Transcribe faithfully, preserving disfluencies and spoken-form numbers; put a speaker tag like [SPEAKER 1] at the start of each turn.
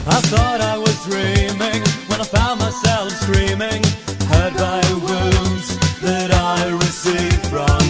[SPEAKER 1] I thought I was dreaming when I found myself screaming, hurt by wounds that I received from